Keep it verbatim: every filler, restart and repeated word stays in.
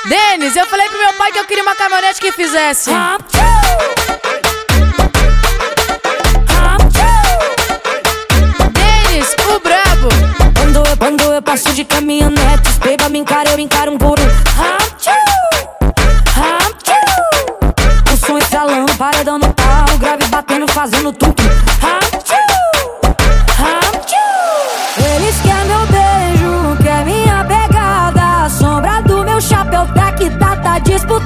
Denis, eu falei pro meu pai que eu queria uma caminhonete que fizesse. Denis, o brabo. Quando eu, quando eu passo de caminhonete, os peba me encaram, eu encaro um por um. O som estralando, paredão no pau, grave batendo, fazendo tudo. Eles querem meu beijo, quer minha pegada. A sombra do meu chapéu tá que tá, tá disponível.